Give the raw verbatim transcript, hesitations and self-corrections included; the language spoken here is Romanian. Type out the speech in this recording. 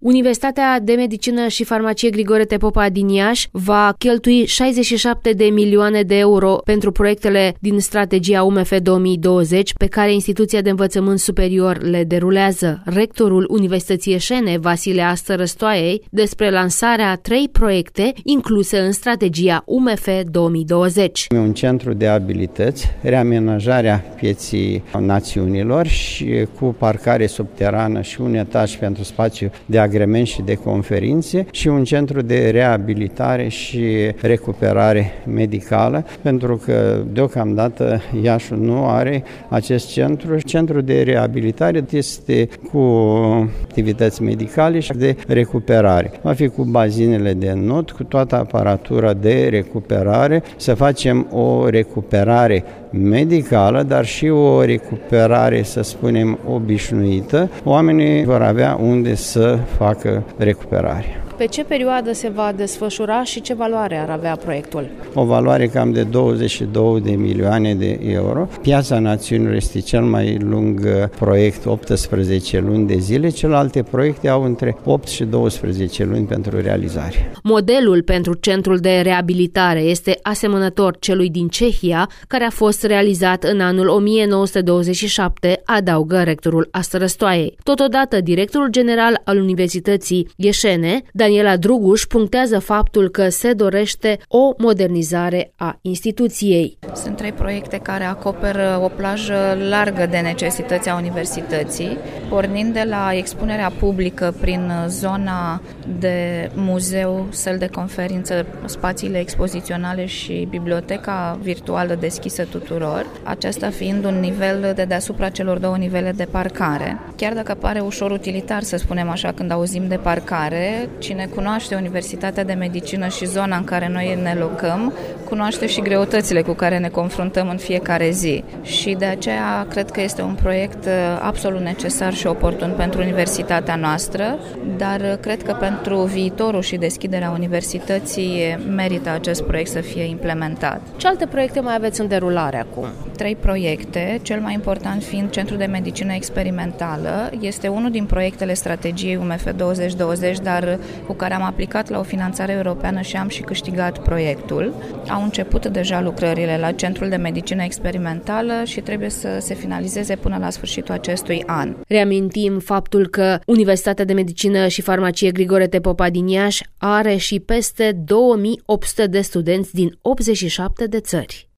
Universitatea de Medicină și Farmacie Grigore Tepopa din Iași va cheltui șaizeci și șapte de milioane de euro pentru proiectele din strategia U M F două mii douăzeci pe care instituția de învățământ superior le derulează. Rectorul Universității Eșene, Vasile Astă Răstoaiei, despre lansarea a trei proiecte incluse în strategia U M F două mii douăzeci. Un centru de abilități, reamenajarea pieții națiunilor și cu parcare subterană și un etaj pentru spațiu de agrement și de conferințe și un centru de reabilitare și recuperare medicală, pentru că deocamdată Iașul nu are acest centru. Centrul de reabilitare este cu activități medicale și de recuperare. Va fi cu bazinele de not, cu toată aparatura de recuperare, să facem o recuperare medicală, dar și o recuperare, să spunem, obișnuită. Oamenii vor avea unde să facă recuperare. Pe ce perioadă se va desfășura și ce valoare ar avea proiectul? O valoare cam de douăzeci și două de milioane de euro. Piața Națiunilor este cel mai lung proiect, optsprezece luni de zile. Celelalte proiecte au între opt și douăsprezece luni pentru realizare. Modelul pentru centrul de reabilitare este asemănător celui din Cehia, care a fost realizat în anul o mie nouă sute douăzeci și șapte, adaugă rectorul Astă Răstoaiei. Totodată, directorul general al Universității Eșene, Daniela Druguș, punctează faptul că se dorește o modernizare a instituției. Sunt trei proiecte care acoperă o plajă largă de necesități a universității, pornind de la expunerea publică prin zona de muzeu, săl de conferință, spațiile expoziționale și biblioteca virtuală deschisă tuturor, aceasta fiind un nivel de deasupra celor două nivele de parcare. Chiar dacă pare ușor utilitar, să spunem așa, când auzim de parcare, cine cunoaște Universitatea de Medicină și zona în care noi ne locăm, cunoaște și greutățile cu care ne confruntăm în fiecare zi. Și de aceea cred că este un proiect absolut necesar și oportun pentru universitatea noastră, dar cred că pentru viitorul și deschiderea universității merită acest proiect să fie implementat. Ce alte proiecte mai aveți în derulare acum? Trei proiecte, cel mai important fiind Centrul de Medicină Experimentală. Este unul din proiectele strategiei U M F douăzeci douăzeci, dar cu care am aplicat la o finanțare europeană și am și câștigat proiectul. Au început deja lucrările la Centrul de Medicină Experimentală și trebuie să se finalizeze până la sfârșitul acestui an. Reamintim faptul că Universitatea de Medicină și Farmacie Grigore Tepopa din Iași are și peste două mii opt sute de studenți din optzeci și șapte de țări.